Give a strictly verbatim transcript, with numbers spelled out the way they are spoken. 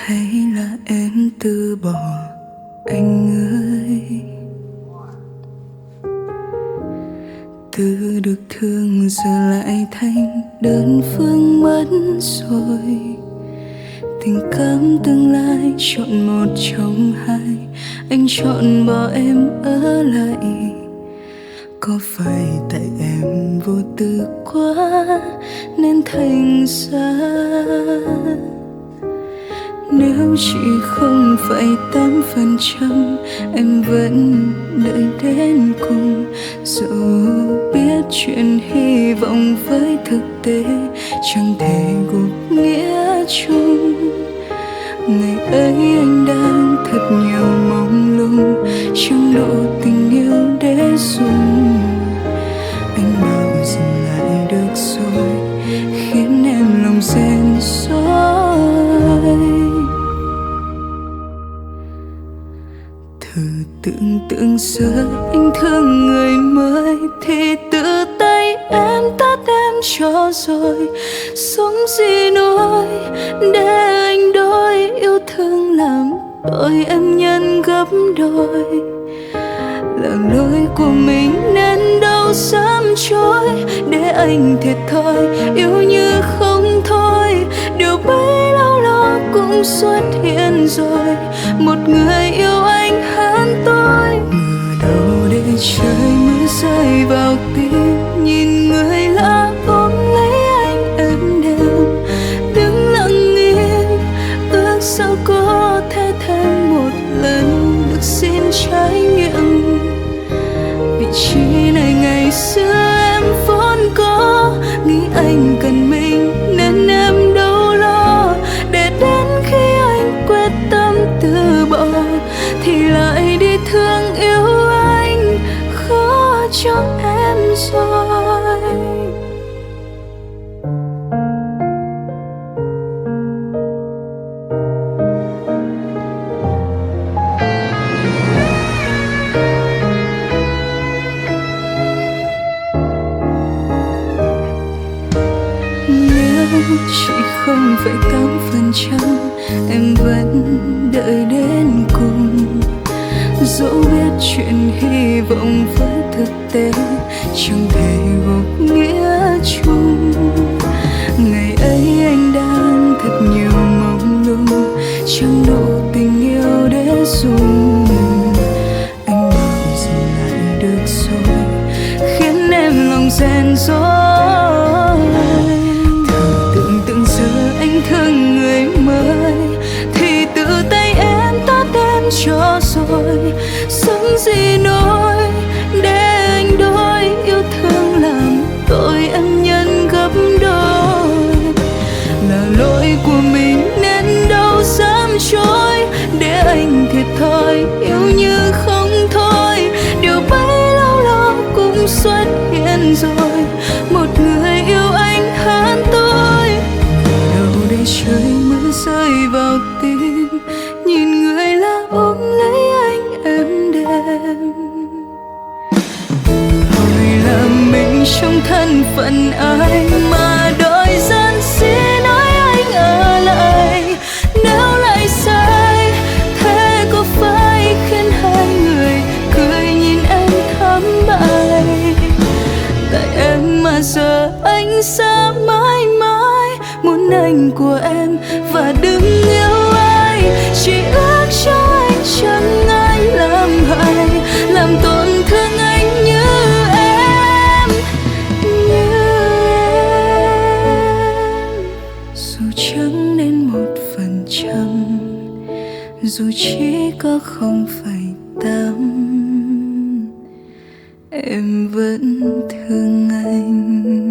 hay là em từ bỏ anh ơi? Từ được thương giờ lại thành đơn phương mất rồi. Tình cảm tương lai chọn một trong hai, anh chọn bỏ em ở lại. Có phải tại em vô tư quá nên thành ra, nếu chỉ không phải tám phần trăm em vẫn đợi đến cùng. Dẫu biết chuyện hy vọng với thực tế chẳng thể gộp nghĩa chung. Ngày ấy anh đang thật nhiều mong lung, chẳng đủ tình yêu để dùng. Anh bảo dừng lại được rồi, khiến em lòng rên rối. Thử tưởng tượng giờ anh thương người mới thì tự tay em tát em cho rồi. Sống gì nuối để anh đôi yêu thương làm tội em nhân gấp đôi. Là lỗi của mình nên đâu dám chối, để anh thiệt thòi yêu như không thôi. Điều bấy lâu lo cũng xuất hiện rồi, một người yêu anh hơn tôi. Ngờ đâu để trời mưa rơi vào tim, nhìn người lạ ôm lấy anh êm đềm. Đứng lặng im ước sao có thể thêm một lần được xin trải nghiệm. Vị trí này ngày xưa em vốn có, nghĩ anh cần mình nên em đâu lo. Để đến khi anh quyết tâm từ bỏ thì lại đi thương yêu anh, khó cho em rồi. Chỉ không phải tám phần trăm em vẫn đợi đến cùng. Dẫu biết chuyện hy vọng với thực tế chẳng thể gộp nghĩa chung. Ngày ấy anh đang thật nhiều mong lung, chẳng đủ tình yêu để dùng. Anh bảo dừng lại được rồi, khiến em lòng rên rối. Anh thương người mới thì tự tay em tát em cho rồi. Sống gì nỗi để anh đôi yêu thương làm tội em nhân gấp đôi. Là lỗi của mình nên đâu dám chối, để anh thiệt thòi yêu như không thôi. Điều bấy lâu lo cũng xuất hiện rồi, một người yêu anh hơn tôi. Để trời mưa rơi vào tim, nhìn người lạ ôm lấy anh êm đềm. Hỏi là mình trong thân phận ai mà đôi gian xin nói anh ở lại. Nếu lại sai thế có phải khiến hai người cười nhìn em thắm bại. Tại em mà giờ anh xa mãi mãi, muốn anh của em và đừng yêu ai. Chỉ ước cho anh chẳng ai làm hại, làm tổn thương anh như em, như em. Dù chẳng đến một phần trăm, dù chỉ có không phẩy tám, em vẫn thương anh.